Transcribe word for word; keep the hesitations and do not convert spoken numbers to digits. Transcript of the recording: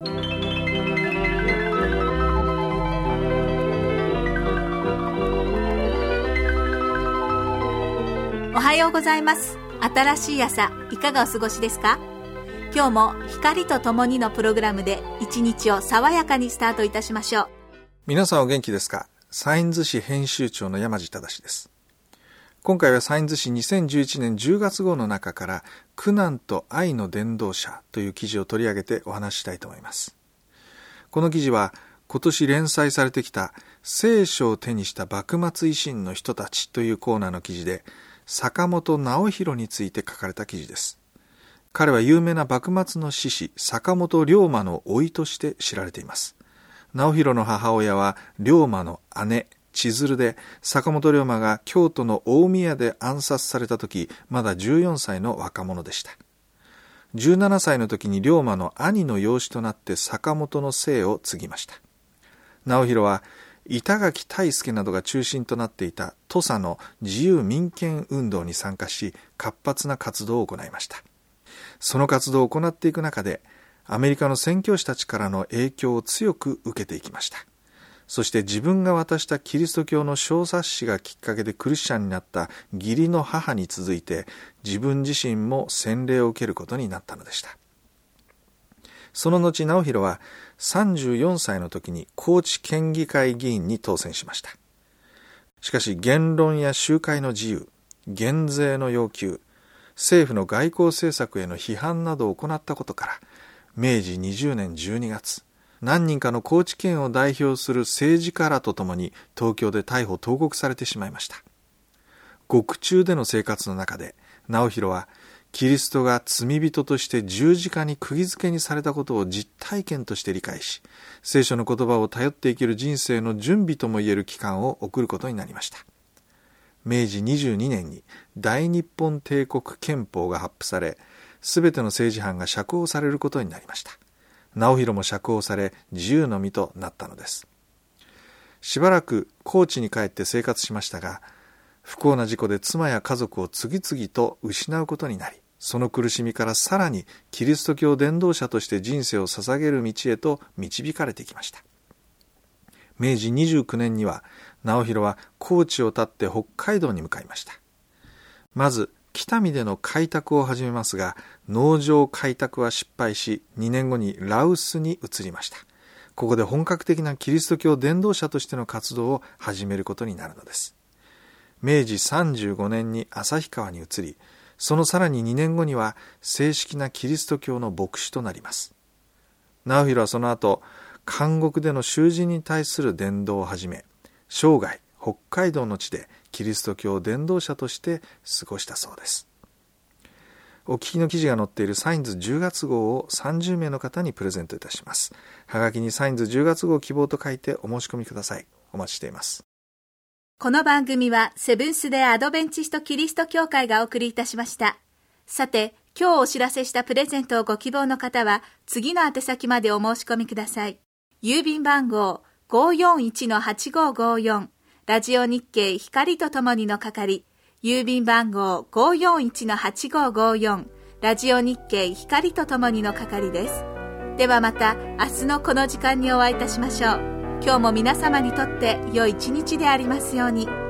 おはようございます。新しい朝、いかがお過ごしですか？今日も光とともにのプログラムで一日を爽やかにスタートいたしましょう。 皆さんお元気ですか？サインズ誌編集長の山地正です。今回はサインズ誌にせんじゅういちねんじゅうがつ号の中から苦難と愛の伝道者という記事を取り上げてお話ししたいと思います。この記事は今年連載されてきた聖書を手にした幕末維新の人たちというコーナーの記事で、坂本直弘について書かれた記事です。彼は有名な幕末の志士坂本龍馬の甥として知られています。直弘の母親は龍馬の姉千鶴で、坂本龍馬が京都の大宮で暗殺された時、まだじゅうよんさいの若者でした。じゅうななさいの時に龍馬の兄の養子となって坂本の姓を継ぎました。直弘は板垣退助などが中心となっていた土佐の自由民権運動に参加し、活発な活動を行いました。その活動を行っていく中で、アメリカの宣教師たちからの影響を強く受けていきました。そして自分が渡したキリスト教の小冊子がきっかけでクリスチャンになった義理の母に続いて、自分自身も洗礼を受けることになったのでした。その後、直弘はさんじゅうよんさいの時に高知県議会議員に当選しました。しかし言論や集会の自由、減税の要求、政府の外交政策への批判などを行ったことから、めいじにじゅうねんじゅうにがつ、何人かの高知県を代表する政治家らとともに東京で逮捕投獄されてしまいました。獄中での生活の中で、直弘はキリストが罪人として十字架に釘付けにされたことを実体験として理解し、聖書の言葉を頼って生きる人生の準備ともいえる期間を送ることになりました。めいじにじゅうにねんに大日本帝国憲法が発布され、すべての政治犯が釈放されることになりました。直弘も釈放され、自由の身となったのです。しばらく高知に帰って生活しましたが、不幸な事故で妻や家族を次々と失うことになり、その苦しみからさらにキリスト教伝道者として人生を捧げる道へと導かれてきました。めいじにじゅうきゅうねんには、直弘は高知を発って北海道に向かいました。まず北見での開拓を始めますが、農場開拓は失敗し、にねんごに羅臼に移りました。ここで本格的なキリスト教伝道者としての活動を始めることになるのです。めいじさんじゅうごねんに旭川に移り、そのさらににねんごには正式なキリスト教の牧師となります。直弘はその後、監獄での囚人に対する伝道を始め、生涯北海道の地でキリスト教伝道者として過ごしたそうです。お聞きの記事が載っているサインズじゅうがつ号をさんじゅうめいの方にプレゼントいたします。はがきにサインズじゅうがつ号希望と書いてお申し込みください。お待ちしています。 この番組はセブンス・デ・アドベンチスト・キリスト教会がお送りいたしました。さて、今日お知らせしたプレゼントをご希望の方は次の宛先までお申し込みください。郵便番号 ごーよんいちのはちごーごーよん、ラジオ日経光とともにの係、郵便番号 ごーよんいちのはちごーごーよん、ラジオ日経光とともにの係です。ではまた明日のこの時間にお会いいたしましょう。今日も皆様にとって良い一日でありますように。